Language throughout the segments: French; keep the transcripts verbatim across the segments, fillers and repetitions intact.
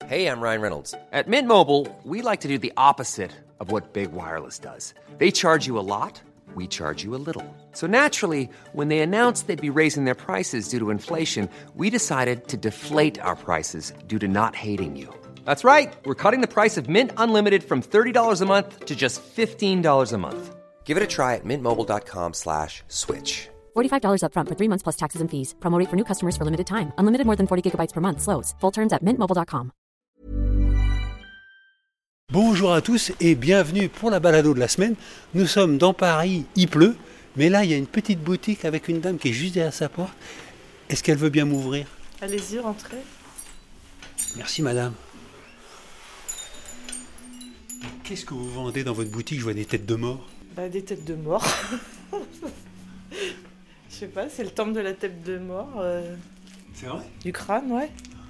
Hey, I'm Ryan Reynolds. At Mint Mobile, we like to do the opposite of what Big Wireless does. They charge you a lot, we charge you a little. So naturally, when they announced they'd be raising their prices due to inflation, we decided to deflate our prices due to not hating you. That's right. We're cutting the price of Mint Unlimited from thirty dollars a month to just fifteen dollars a month. Give it a try at mintmobile.com slash switch. forty-five dollars up front for three months plus taxes and fees. Promo rate for new customers for limited time. Unlimited more than forty gigabytes per month. Slows full terms at mint mobile dot com. Bonjour à tous et bienvenue pour la balado de la semaine. Nous sommes dans Paris, il pleut, mais là il y a une petite boutique avec une dame qui est juste derrière sa porte. Est-ce qu'elle veut bien m'ouvrir ? Allez-y, rentrez. Merci madame. Qu'est-ce que vous vendez dans votre boutique ? Je vois des têtes de mort. Bah, des têtes de mort. Je sais pas, c'est le temple de la tête de mort. Euh... C'est vrai ? Du crâne, ouais.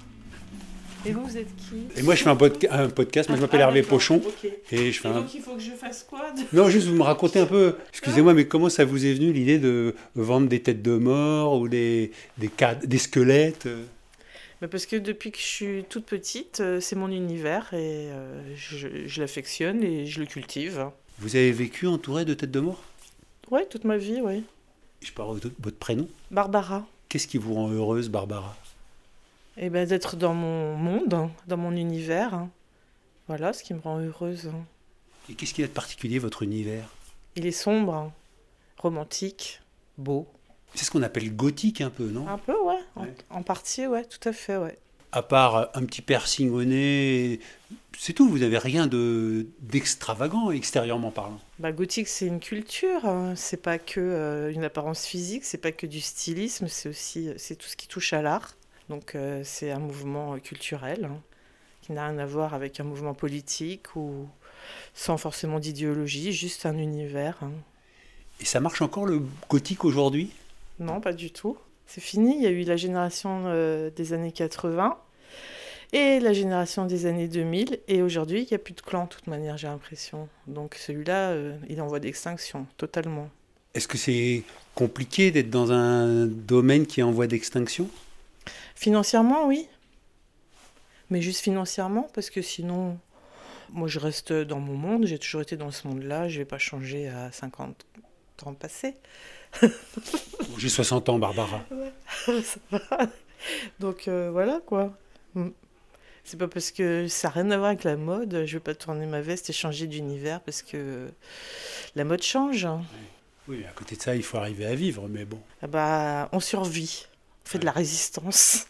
Et vous, vous êtes qui ? Et moi je fais un, podca- un podcast, moi je m'appelle ah, Hervé d'accord. Pochon. Okay. Et je fais et un... donc il faut que je fasse quoi de... Non, juste vous me racontez un peu, excusez-moi, mais comment ça vous est venu l'idée de vendre des têtes de mort ou des, des, cad- des squelettes ? bah Parce que depuis que je suis toute petite, c'est mon univers et euh, je, je l'affectionne et je le cultive. Vous avez vécu entouré de têtes de mort ? Ouais, toute ma vie, oui. Je parle de votre prénom ? Barbara. Qu'est-ce qui vous rend heureuse, Barbara ? Eh ben, d'être dans mon monde, dans mon univers. Voilà ce qui me rend heureuse. Et qu'est-ce qu'il y a de particulier, votre univers ? Il est sombre, romantique, beau. C'est ce qu'on appelle gothique un peu, non ? Un peu, ouais. Ouais. En, en partie, ouais, tout à fait, ouais. À part un petit piercing au nez, c'est tout, vous n'avez rien de, d'extravagant, extérieurement parlant. Bah, gothique, c'est une culture, hein. C'est pas que euh, une apparence physique, c'est pas que du stylisme, c'est aussi c'est tout ce qui touche à l'art. Donc euh, c'est un mouvement culturel hein, qui n'a rien à voir avec un mouvement politique ou sans forcément d'idéologie, juste un univers. Hein. Et ça marche encore le gothique aujourd'hui ? Non, pas du tout. C'est fini, il y a eu la génération euh, des années quatre-vingts et la génération des années deux mille, et aujourd'hui, il n'y a plus de clan, de toute manière, j'ai l'impression. Donc celui-là, euh, il est en voie d'extinction, totalement. Est-ce que c'est compliqué d'être dans un domaine qui est en voie d'extinction ? Financièrement, oui. Mais juste financièrement, parce que sinon, moi je reste dans mon monde, j'ai toujours été dans ce monde-là, je ne vais pas changer à cinquante ans passés. J'ai soixante ans, Barbara. Ouais, ça va. Donc euh, voilà quoi. C'est pas parce que ça n'a rien à voir avec la mode, je vais pas tourner ma veste et changer d'univers parce que la mode change. Oui, à côté de ça, il faut arriver à vivre, mais bon. Ah bah, on survit, on fait de la résistance.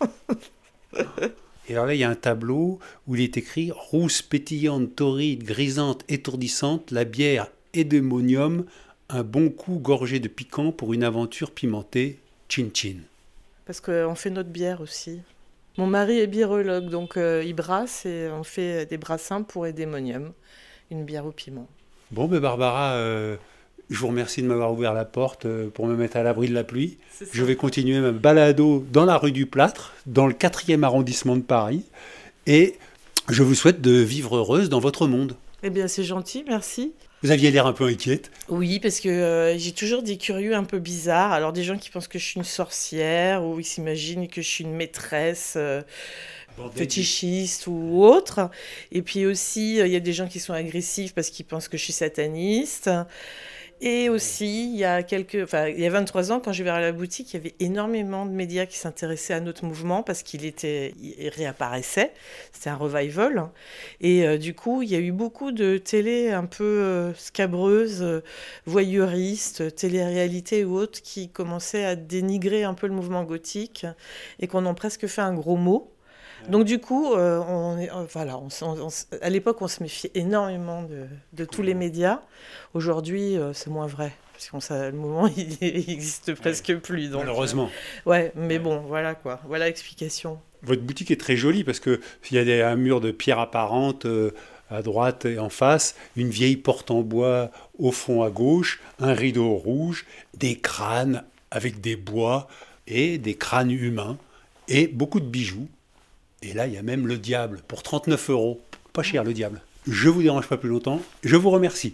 Et alors là, il y a un tableau où il est écrit « Rousse, pétillante, torride, grisante, étourdissante, la bière Edémonium, un bon coup gorgé de piquant pour une aventure pimentée, chin chin ». Parce qu'on fait notre bière aussi. Mon mari est birologue, donc euh, il brasse et on fait des brassins pour Edémonium, une bière au piment. Bon, ben Barbara, euh, je vous remercie de m'avoir ouvert la porte euh, pour me mettre à l'abri de la pluie. Je vais continuer ma balado dans la rue du Plâtre, dans le quatrième arrondissement de Paris. Et je vous souhaite de vivre heureuse dans votre monde. Eh bien, c'est gentil, merci. Vous aviez l'air un peu inquiète. Oui, parce que euh, j'ai toujours des curieux un peu bizarres. Alors, des gens qui pensent que je suis une sorcière ou ils s'imaginent que je suis une maîtresse euh, fétichiste ou autre. Et puis aussi, il euh, y a des gens qui sont agressifs parce qu'ils pensent que je suis sataniste. Et aussi, il y a quelques, enfin, il y a vingt-trois ans, quand je vais vers la boutique, il y avait énormément de médias qui s'intéressaient à notre mouvement parce qu'il était, il réapparaissait. C'était un revival. Et euh, du coup, il y a eu beaucoup de télé un peu euh, scabreuses, euh, voyeuristes, télé-réalité ou autres qui commençaient à dénigrer un peu le mouvement gothique et qu'on en presque fait un gros mot. Donc du coup, euh, on est, euh, voilà, on, on, on, à l'époque, on se méfiait énormément de, de tous les médias. Aujourd'hui, euh, c'est moins vrai, parce que ça, le mouvement, il n'existe presque ouais. plus. Donc, malheureusement. Euh, ouais, mais ouais. bon, voilà quoi, voilà l'explication. Votre boutique est très jolie, parce qu'il y a des, un mur de pierre apparente euh, à droite et en face, une vieille porte en bois au fond à gauche, un rideau rouge, des crânes avec des bois et des crânes humains, et beaucoup de bijoux. Et là, il y a même le diable, pour trente-neuf euros. Pas cher, le diable. Je ne vous dérange pas plus longtemps. Je vous remercie.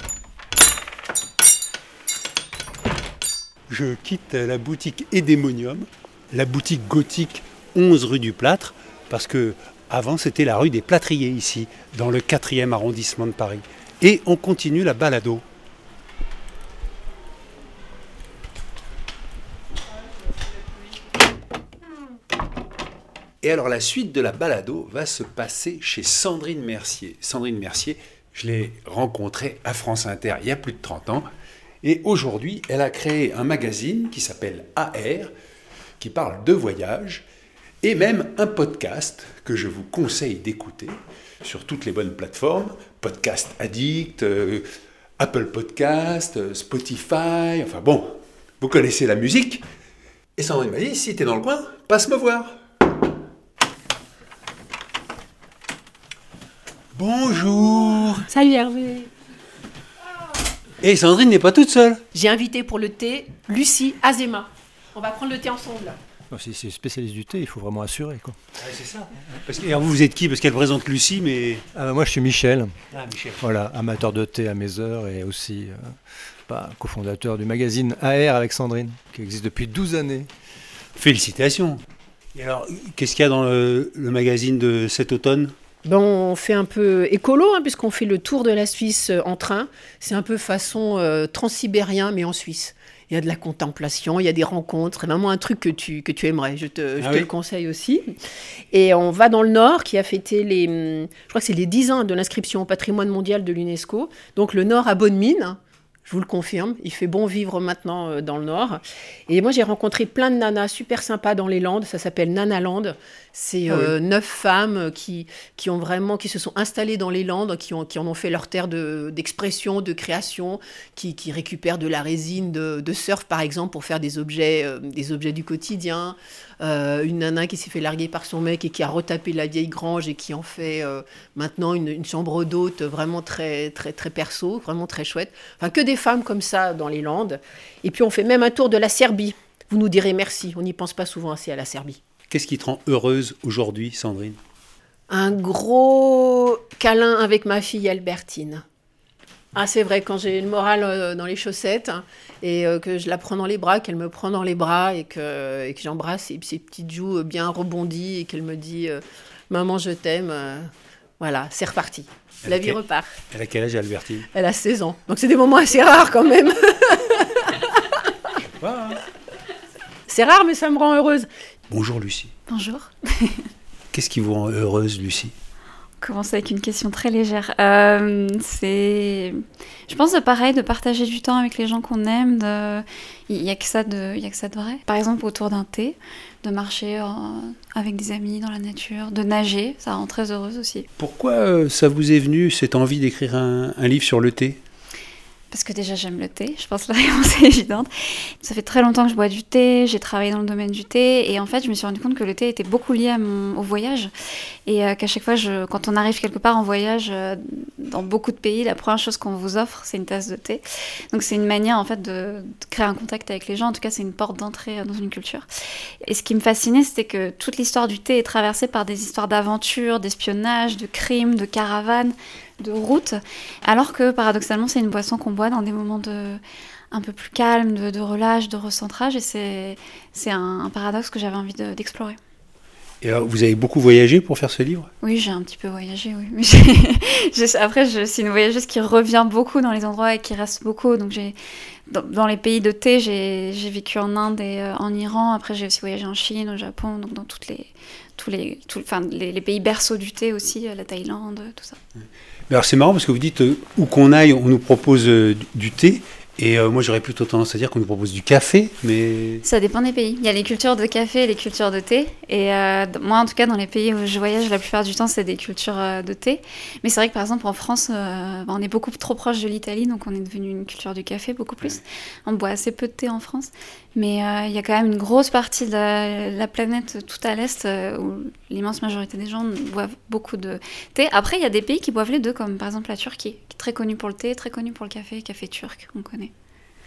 Je quitte la boutique Edémonium, la boutique gothique onze rue du Plâtre, parce que Avant, c'était la rue des Plâtriers, ici, dans le quatrième arrondissement de Paris. Et on continue la balado. Et alors, la suite de la balado va se passer chez Sandrine Mercier. Sandrine Mercier, je l'ai rencontrée à France Inter il y a plus de trente ans. Et aujourd'hui, elle a créé un magazine qui s'appelle A R, qui parle de voyage, et même un podcast que je vous conseille d'écouter sur toutes les bonnes plateformes, Podcast Addict, euh, Apple Podcast, euh, Spotify, enfin bon, vous connaissez la musique. Et Sandrine m'a dit, si t'es dans le coin, passe me voir. Bonjour. Salut Hervé. Et Sandrine n'est pas toute seule. J'ai invité pour le thé Lucie Azéma. On va prendre le thé ensemble. Si c'est spécialiste du thé, il faut vraiment assurer, quoi. Ah, c'est ça. Parce que, alors vous, vous êtes qui? Parce qu'elle présente Lucie, mais... Ah, bah, moi, je suis Michel. Ah, Michel. Voilà, amateur de thé à mes heures et aussi euh, bah, cofondateur du magazine A R avec Sandrine, qui existe depuis douze années. Félicitations. Et alors, qu'est-ce qu'il y a dans le, le magazine de cet automne? Ben, on fait un peu écolo, hein, puisqu'on fait le tour de la Suisse en train. C'est un peu façon euh, transsibérien, mais en Suisse. Il y a de la contemplation, il y a des rencontres. C'est vraiment un truc que tu, que tu aimerais. Je te, je ah te oui. le conseille aussi. Et on va dans le Nord, qui a fêté les... Je crois que c'est les dix ans de l'inscription au patrimoine mondial de l'UNESCO. Donc le Nord a bonne mine. Je vous le confirme, il fait bon vivre maintenant euh, dans le Nord. Et moi, j'ai rencontré plein de nanas super sympas dans les Landes. Ça s'appelle Nanaland. C'est euh, oui. neuf femmes qui, qui, ont vraiment, qui se sont installées dans les Landes, qui, ont, qui en ont fait leur terre de, d'expression, de création, qui, qui récupèrent de la résine de, de surf, par exemple, pour faire des objets, euh, des objets du quotidien. Euh, une nana qui s'est fait larguer par son mec et qui a retapé la vieille grange et qui en fait euh, maintenant une, une chambre d'hôte vraiment très, très, très perso, vraiment très chouette. Enfin, que des femmes comme ça dans les Landes. Et puis on fait même un tour de la Serbie. Vous nous direz merci, on n'y pense pas souvent assez à la Serbie. Qu'est-ce qui te rend heureuse aujourd'hui, Sandrine? Un gros câlin avec ma fille Albertine. Ah, c'est vrai, quand j'ai le moral euh, dans les chaussettes hein, et euh, que je la prends dans les bras, qu'elle me prend dans les bras et que, et que j'embrasse ses, ses petites joues bien rebondies et qu'elle me dit euh, « Maman, je t'aime euh, », voilà, c'est reparti. Elle La a vie quel- repart. Elle a quel âge, Albertine? Elle a seize ans, donc c'est des moments assez rares quand même. C'est rare, mais ça me rend heureuse. Bonjour, Lucie. Bonjour. Qu'est-ce qui vous rend heureuse, Lucie? On commence avec une question très légère. Euh, c'est, je pense, de pareil, de partager du temps avec les gens qu'on aime. De... Il n'y a que ça de, il y a que ça de vrai. Par exemple, autour d'un thé, de marcher euh, avec des amis dans la nature, de nager, ça rend très heureuse aussi. Pourquoi euh, ça vous est venu, cette envie d'écrire un, un livre sur le thé? Parce que déjà j'aime le thé, je pense que la réponse est évidente. Ça fait très longtemps que je bois du thé, j'ai travaillé dans le domaine du thé et en fait je me suis rendu compte que le thé était beaucoup lié à mon, au voyage et euh, qu'à chaque fois je, quand on arrive quelque part en voyage euh, dans beaucoup de pays, la première chose qu'on vous offre c'est une tasse de thé. Donc c'est une manière en fait de, de créer un contact avec les gens, en tout cas c'est une porte d'entrée dans une culture. Et ce qui me fascinait c'était que toute l'histoire du thé est traversée par des histoires d'aventure, d'espionnage, de crimes, de caravanes, de route, alors que paradoxalement c'est une boisson qu'on boit dans des moments de, un peu plus calmes, de, de relâche, de recentrage, et c'est, c'est un, un paradoxe que j'avais envie de, d'explorer. Et alors, vous avez beaucoup voyagé pour faire ce livre? Oui, j'ai un petit peu voyagé, oui. Mais j'ai, j'ai, après, je suis une voyageuse qui revient beaucoup dans les endroits et qui reste beaucoup, donc j'ai, dans, dans les pays de thé, j'ai, j'ai vécu en Inde et euh, en Iran, après j'ai aussi voyagé en Chine, au Japon, donc dans toutes les, tous les, tout, enfin, les, les pays berceaux du thé aussi, la Thaïlande, tout ça. Mais alors c'est marrant parce que vous dites euh, où qu'on aille, on nous propose euh, du, du thé. Et euh, moi j'aurais plutôt tendance à dire qu'on nous propose du café, mais... Ça dépend des pays. Il y a les cultures de café et les cultures de thé. Et euh, moi, en tout cas, dans les pays où je voyage, la plupart du temps, c'est des cultures euh, de thé. Mais c'est vrai que, par exemple, en France, euh, bah, on est beaucoup trop proche de l'Italie, donc on est devenu une culture du café, beaucoup plus. Ouais. On boit assez peu de thé en France. Mais euh, il y a quand même une grosse partie de la, la planète, tout à l'Est, euh, où l'immense majorité des gens boivent beaucoup de thé. Après, il y a des pays qui boivent les deux, comme par exemple la Turquie, qui est très connue pour le thé, très connue pour le café, café turc, on connaît.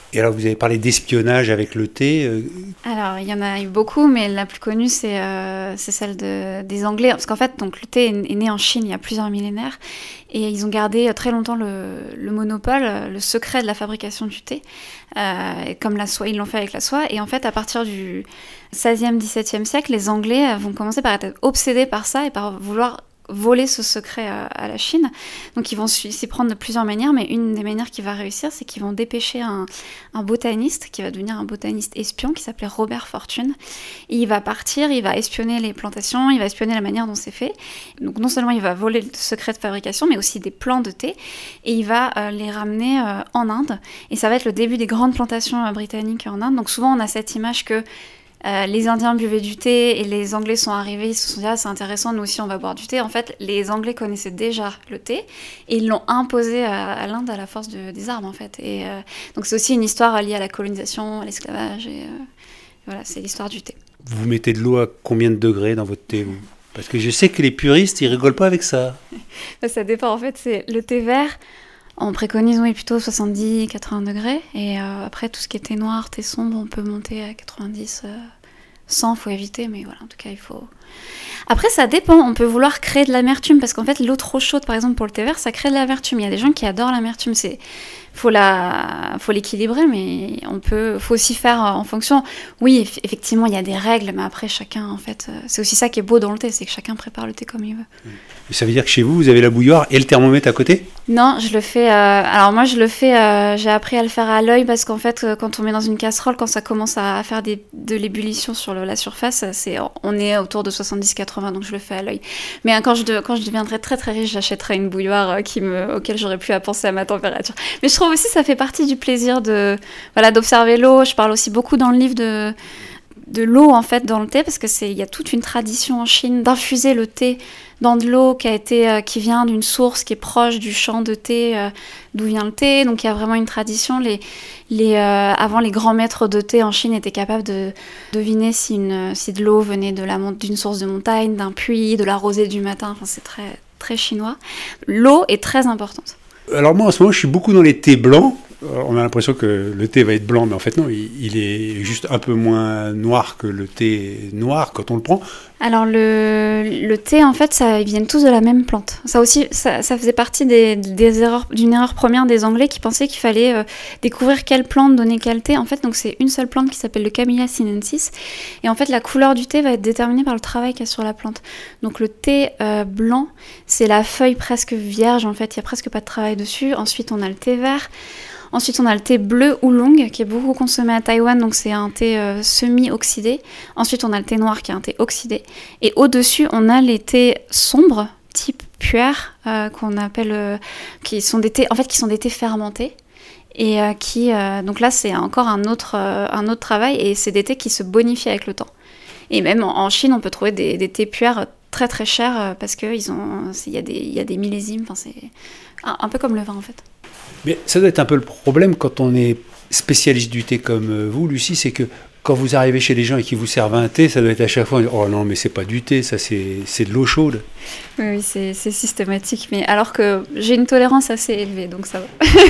Et alors, vous avez parlé d'espionnage avec le thé. Euh... Alors, il y en a eu beaucoup, mais la plus connue, c'est, euh, c'est celle de, des Anglais. Parce qu'en fait, donc, le thé est, est né en Chine il y a plusieurs millénaires. Et ils ont gardé très longtemps le, le monopole, le secret de la fabrication du thé. Euh, comme la soie, ils l'ont fait avec la soie. Et en fait, à partir du seizième, dix-septième siècle, les Anglais vont commencer par être obsédés par ça et par vouloir voler ce secret à, à la Chine. Donc ils vont s'y prendre de plusieurs manières, mais une des manières qui va réussir, c'est qu'ils vont dépêcher un, un botaniste qui va devenir un botaniste espion qui s'appelait Robert Fortune. Et il va partir, il va espionner les plantations, il va espionner la manière dont c'est fait. Donc non seulement il va voler le secret de fabrication, mais aussi des plants de thé, et il va euh, les ramener euh, en Inde. Et ça va être le début des grandes plantations euh, britanniques en Inde. Donc souvent on a cette image que Euh, les Indiens buvaient du thé et les Anglais sont arrivés, ils se sont dit « Ah, c'est intéressant, nous aussi on va boire du thé ». En fait, les Anglais connaissaient déjà le thé et ils l'ont imposé à, à l'Inde à la force de, des armes, en fait. Et euh, donc c'est aussi une histoire liée à la colonisation, à l'esclavage, et euh, voilà, c'est l'histoire du thé. Vous mettez de l'eau à combien de degrés dans votre thé, vous ? Parce que je sais que les puristes, ils rigolent pas avec ça. Ça dépend, en fait, c'est le thé vert. On préconise oui, plutôt soixante-dix à quatre-vingts degrés. Et euh, après, tout ce qui est thé noir, thé sombre, on peut monter à quatre-vingt-dix, euh, cent, il faut éviter. Mais voilà, en tout cas, il faut... Après, ça dépend. On peut vouloir créer de l'amertume. Parce qu'en fait, l'eau trop chaude, par exemple, pour le thé vert, ça crée de l'amertume. Il y a des gens qui adorent l'amertume. C'est... faut la... faut l'équilibrer, mais on peut... faut aussi faire en fonction... Oui, eff- effectivement, il y a des règles, mais après, chacun, en fait... C'est aussi ça qui est beau dans le thé, c'est que chacun prépare le thé comme il veut. Ça veut dire que chez vous, vous avez la bouilloire et le thermomètre à côté ? Non, je le fais... Euh... Alors moi, je le fais... Euh... J'ai appris à le faire à l'œil, parce qu'en fait, quand on met dans une casserole, quand ça commence à faire des... de l'ébullition sur le... la surface, c'est... on est autour de soixante-dix à quatre-vingts, donc je le fais à l'œil. Mais hein, quand, je de... quand je deviendrai très très riche, j'achèterai une bouilloire euh, qui me... auquel j'aurai plus à penser à ma température. Mais je trouve aussi ça fait partie du plaisir de, voilà, d'observer l'eau. Je parle aussi beaucoup dans le livre de, de l'eau en fait dans le thé, parce que c'est, il y a toute une tradition en Chine d'infuser le thé dans de l'eau qui a été, euh, qui vient d'une source qui est proche du champ de thé euh, d'où vient le thé. Donc il y a vraiment une tradition. Les, les, euh, avant, les grands maîtres de thé en Chine étaient capables de deviner si, une, si de l'eau venait de la, d'une source de montagne, d'un puits, de la rosée du matin. Enfin, c'est très, très chinois. L'eau est très importante. Alors moi, en ce moment, je suis beaucoup dans les thés blancs. On a l'impression que le thé va être blanc, mais en fait non, il, il est juste un peu moins noir que le thé noir quand on le prend. Alors le, le thé, en fait, ça, ils viennent tous de la même plante. Ça aussi, ça, ça faisait partie des, des erreurs, d'une erreur première des Anglais qui pensaient qu'il fallait euh, découvrir quelle plante donner quel thé. En fait, donc c'est une seule plante qui s'appelle le Camellia sinensis. Et en fait, la couleur du thé va être déterminée par le travail qu'il y a sur la plante. Donc le thé euh, blanc, c'est la feuille presque vierge. En fait, il y a presque pas de travail dessus. Ensuite, on a le thé vert. Ensuite, on a le thé bleu oolong qui est beaucoup consommé à Taïwan, donc c'est un thé euh, semi-oxydé. Ensuite, on a le thé noir qui est un thé oxydé. Et au-dessus, on a les thés sombres, type puer, euh, qu'on appelle, euh, qui sont des thés, en fait, qui sont des thés fermentés. Et euh, qui, euh, donc là, c'est encore un autre, euh, un autre travail, et c'est des thés qui se bonifient avec le temps. Et même en, en Chine, on peut trouver des, des thés puer très très chers euh, parce qu'il y a des, il y a des millésimes. Enfin, c'est un, un peu comme le vin en fait. Mais ça doit être un peu le problème quand on est spécialiste du thé comme vous, Lucie, c'est que quand vous arrivez chez les gens et qu'ils vous servent un thé, ça doit être à chaque fois, oh non, mais c'est pas du thé, ça c'est, c'est de l'eau chaude. Oui, oui c'est, c'est systématique, mais alors que j'ai une tolérance assez élevée, donc ça va.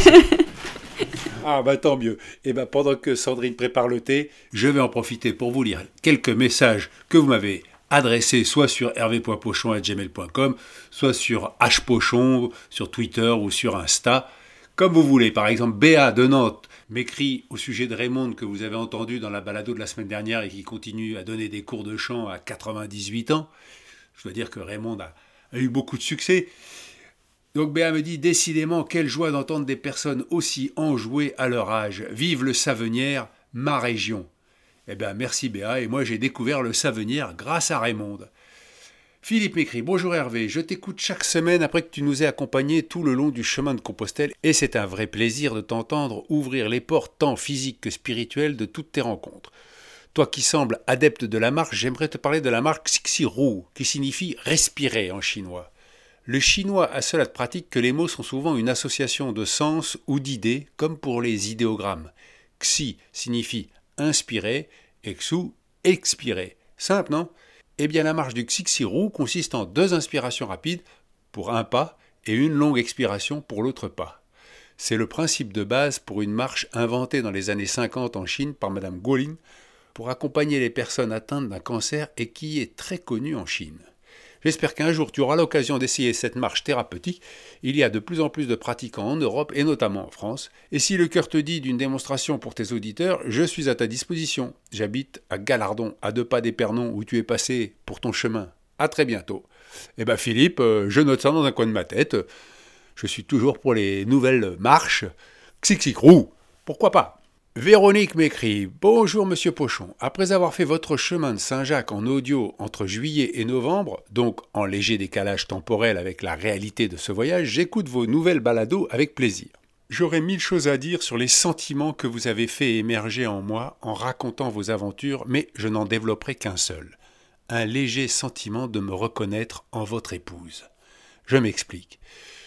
Ah bah tant mieux. Et bah pendant que Sandrine prépare le thé, je vais en profiter pour vous lire quelques messages que vous m'avez adressés soit sur hervé point pochon arobase gmail point com, soit sur hpochon, sur Twitter ou sur Insta. Comme vous voulez, par exemple, Béa de Nantes m'écrit au sujet de Raymond que vous avez entendu dans la balado de la semaine dernière et qui continue à donner des cours de chant à quatre-vingt-dix-huit ans. Je dois dire que Raymond a, a eu beaucoup de succès. Donc Béa me dit, décidément, quelle joie d'entendre des personnes aussi enjouées à leur âge. Vive le Savenière, ma région. Eh bien, merci Béa, et moi j'ai découvert le Savenière grâce à Raymond. Philippe m'écrit « Bonjour Hervé, je t'écoute chaque semaine après que tu nous aies accompagnés tout le long du chemin de Compostelle et c'est un vrai plaisir de t'entendre ouvrir les portes tant physiques que spirituelles de toutes tes rencontres. Toi qui sembles adepte de la marche, j'aimerais te parler de la marche Xixi-Ru, qui signifie « respirer » en chinois. Le chinois a cela de pratique que les mots sont souvent une association de sens ou d'idées, comme pour les idéogrammes. Xi signifie « inspirer » et Xu « expirer ». Simple, non ? Eh bien, la marche du Xixi-Ru consiste en deux inspirations rapides pour un pas et une longue expiration pour l'autre pas. C'est le principe de base pour une marche inventée dans les années cinquante en Chine par Madame Guolin pour accompagner les personnes atteintes d'un cancer et qui est très connue en Chine. J'espère qu'un jour tu auras l'occasion d'essayer cette marche thérapeutique. Il y a de plus en plus de pratiquants en Europe et notamment en France. Et si le cœur te dit d'une démonstration pour tes auditeurs, je suis à ta disposition. J'habite à Galardon, à deux pas d'Épernon où tu es passé pour ton chemin. À très bientôt. Eh ben Philippe, je note ça dans un coin de ma tête. Je suis toujours pour les nouvelles marches. Xixic-rou, pourquoi pas? Véronique m'écrit « Bonjour Monsieur Pochon, après avoir fait votre chemin de Saint-Jacques en audio entre juillet et novembre, donc en léger décalage temporel avec la réalité de ce voyage, j'écoute vos nouvelles balados avec plaisir. J'aurais mille choses à dire sur les sentiments que vous avez fait émerger en moi en racontant vos aventures, mais je n'en développerai qu'un seul. Un léger sentiment de me reconnaître en votre épouse. Je m'explique.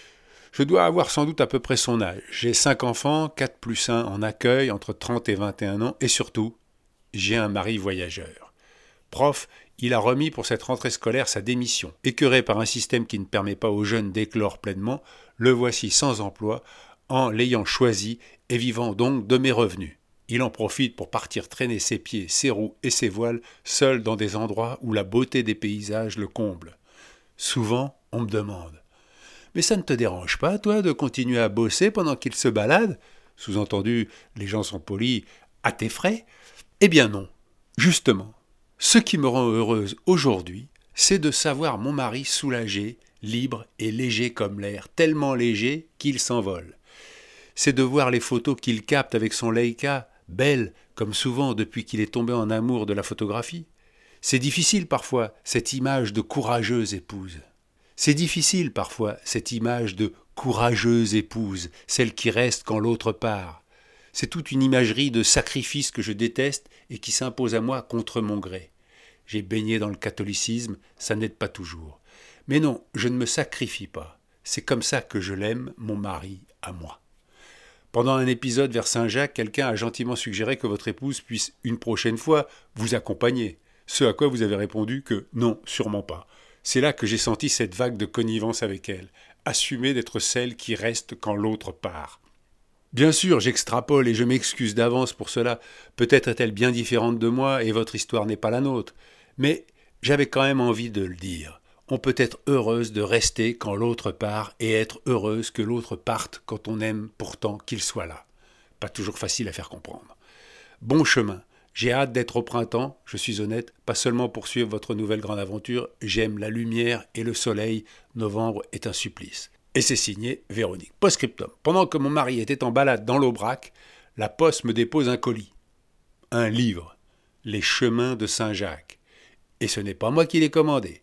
Je dois avoir sans doute à peu près son âge. J'ai cinq enfants, quatre plus un en accueil, entre trente et vingt et un ans, et surtout, j'ai un mari voyageur. Prof, il a remis pour cette rentrée scolaire sa démission. Écœuré par un système qui ne permet pas aux jeunes d'éclore pleinement, le voici sans emploi, en l'ayant choisi et vivant donc de mes revenus. Il en profite pour partir traîner ses pieds, ses roues et ses voiles, seul dans des endroits où la beauté des paysages le comble. Souvent, on me demande « Mais ça ne te dérange pas, toi, de continuer à bosser pendant qu'il se balade ?» Sous-entendu, les gens sont polis, à tes frais. Eh bien non. Justement, ce qui me rend heureuse aujourd'hui, c'est de savoir mon mari soulagé, libre et léger comme l'air, tellement léger qu'il s'envole. C'est de voir les photos qu'il capte avec son Leica, belles, comme souvent depuis qu'il est tombé en amour de la photographie. C'est difficile parfois, cette image de courageuse épouse. C'est difficile parfois, cette image de courageuse épouse, celle qui reste quand l'autre part. C'est toute une imagerie de sacrifice que je déteste et qui s'impose à moi contre mon gré. J'ai baigné dans le catholicisme, ça n'aide pas toujours. Mais non, je ne me sacrifie pas. C'est comme ça que je l'aime, mon mari, à moi. Pendant un épisode vers Saint-Jacques, quelqu'un a gentiment suggéré que votre épouse puisse, une prochaine fois, vous accompagner. Ce à quoi vous avez répondu que non, sûrement pas. C'est là que j'ai senti cette vague de connivence avec elle, assumer d'être celle qui reste quand l'autre part. Bien sûr, j'extrapole et je m'excuse d'avance pour cela. Peut-être est-elle bien différente de moi et votre histoire n'est pas la nôtre. Mais j'avais quand même envie de le dire. On peut être heureuse de rester quand l'autre part et être heureuse que l'autre parte quand on aime pourtant qu'il soit là. Pas toujours facile à faire comprendre. Bon chemin. J'ai hâte d'être au printemps, je suis honnête, pas seulement pour suivre votre nouvelle grande aventure, j'aime la lumière et le soleil, novembre est un supplice. Et c'est signé Véronique. Post-scriptum. Pendant que mon mari était en balade dans l'Aubrac, la poste me dépose un colis. Un livre. Les chemins de Saint-Jacques. Et ce n'est pas moi qui l'ai commandé.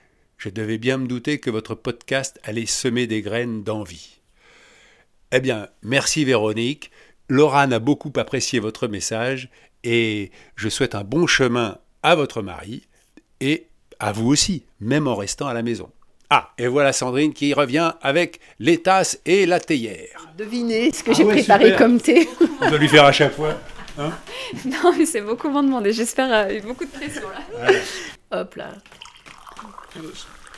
Je devais bien me douter que votre podcast allait semer des graines d'envie. Eh bien, merci Véronique. Laurane a beaucoup apprécié votre message et je souhaite un bon chemin à votre mari et à vous aussi, même en restant à la maison. Ah, et voilà Sandrine qui revient avec les tasses et la théière. Devinez ce que Ah j'ai ouais, préparé super. comme thé. On doit lui faire à chaque fois. Hein Non, mais c'est beaucoup moins demandé. J'espère euh, beaucoup de pression là. Allez. Hop là. Allez.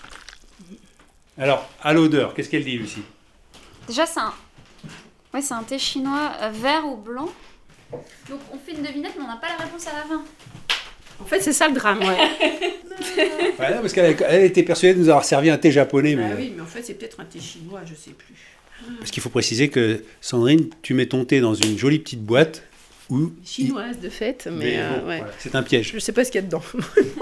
Alors, à l'odeur, qu'est-ce qu'elle dit, Lucie? Déjà, c'est un... Ouais, c'est un thé chinois euh, vert ou blanc. Donc, on fait une devinette, mais on n'a pas la réponse à la fin. En fait, c'est ça le drame, ouais. Voilà, parce qu'elle elle était persuadée de nous avoir servi un thé japonais. Mais... Ah oui, mais en fait, c'est peut-être un thé chinois, je sais plus. Parce qu'il faut préciser que, Sandrine, tu mets ton thé dans une jolie petite boîte où... Chinoise de fait, mais, Mais euh, bon, ouais. voilà, c'est un piège. Je sais pas ce qu'il y a dedans.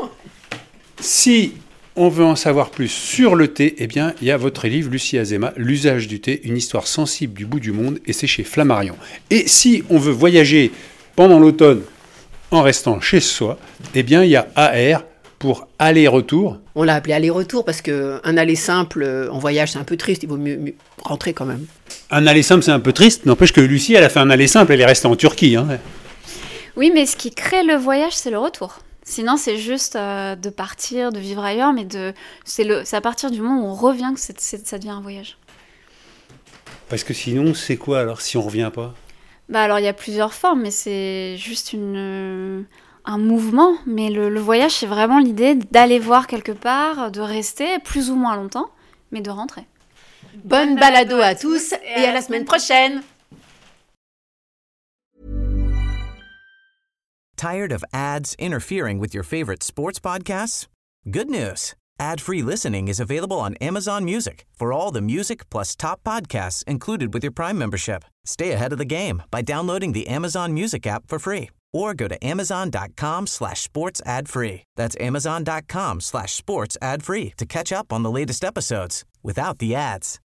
Si on veut en savoir plus sur le thé, eh bien, il y a votre livre, Lucie Azéma, L'usage du thé, une histoire sensible du bout du monde, et c'est chez Flammarion. Et si on veut voyager pendant l'automne en restant chez soi, eh bien, il y a A R pour aller-retour. On l'a appelé aller-retour parce qu'un aller simple euh, en voyage, c'est un peu triste. Il vaut mieux, mieux rentrer quand même. Un aller simple, c'est un peu triste. N'empêche que Lucie, elle a fait un aller simple, elle est restée en Turquie. Hein. Oui, mais ce qui crée le voyage, c'est le retour. Sinon, c'est juste euh, de partir, de vivre ailleurs, mais de... c'est, le... c'est à partir du moment où on revient que c'est... C'est... ça devient un voyage. Parce que sinon, c'est quoi alors, si on revient pas? Bah alors, il y a plusieurs formes, mais c'est juste une... un mouvement. Mais le, le voyage, c'est vraiment l'idée d'aller voir quelque part, de rester plus ou moins longtemps, mais de rentrer. Bonne balado à tous et à la semaine prochaine. Tired of ads interfering with your favorite sports podcasts? Good news. Ad-free listening is available on Amazon Music for all the music plus top podcasts included with your Prime membership. Stay ahead of the game by downloading the Amazon Music app for free or go to amazon.com slash sports ad free. That's amazon.com slash sports ad free to catch up on the latest episodes without the ads.